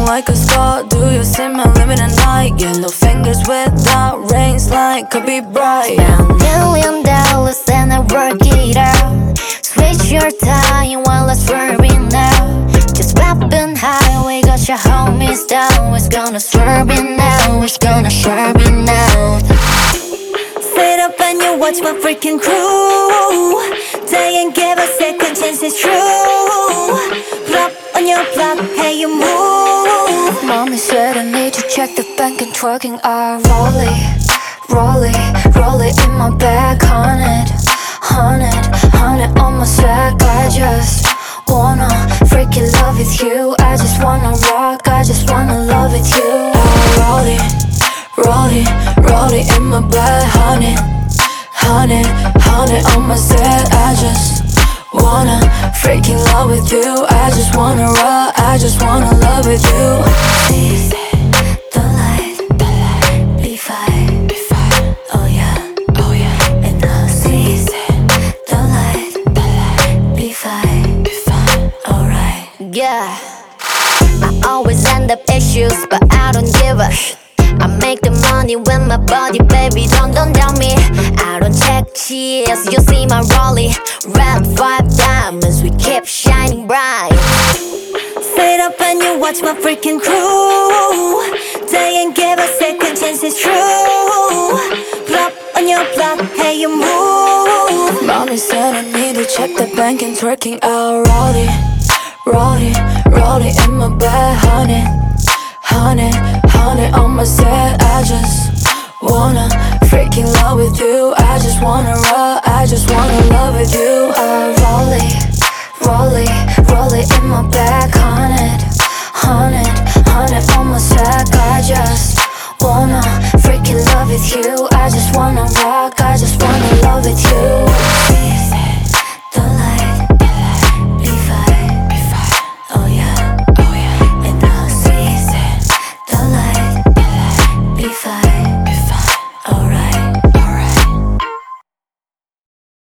like a star. Do you see my limit at night? Yellow fingers without rings, like could be bright. $1,000,000 and I work it out. Switch your time while I'm swerving now. Just popping high, we got your homies down. It's gonna swerve it now, it's gonna swerve it now. Sit up and you watch my freaking crew. They ain't give a second chance, it's true. Flop on your block, hey you move. Mommy said I need to check the bank and twerking. I roll it, roll it, roll it in my bag. 100, 100, 100 on my sack. I just wanna freaking love with you. I just wanna rock, I just wanna love with you. I roll it, roll it, roll it in my bag. 100, 100, 100 on my set. I just wanna freaking love with you. I just wanna rock, I just wanna love with you. See the light, be fine, oh yeah, Oh yeah, and I see the light, be fine, alright. Yeah, I always end up issues, but I don't give a shit. I make the money with my body, baby, don't doubt me. I don't check cheers, you see my rollie. Red 5 diamonds, we keep shining bright. Sit up and you watch my freaking crew. They ain't give a second chance, it's true. Flop on your block, hey you move. Mommy said I need to check the bank and twerking. I'll roll it, roll it, roll it in my bag. 100, 100, 100 on my set. I just wanna freaking love with you. I just wanna rock, I just wanna love with you. I roll it, roll it, roll it in my bag. 100, 100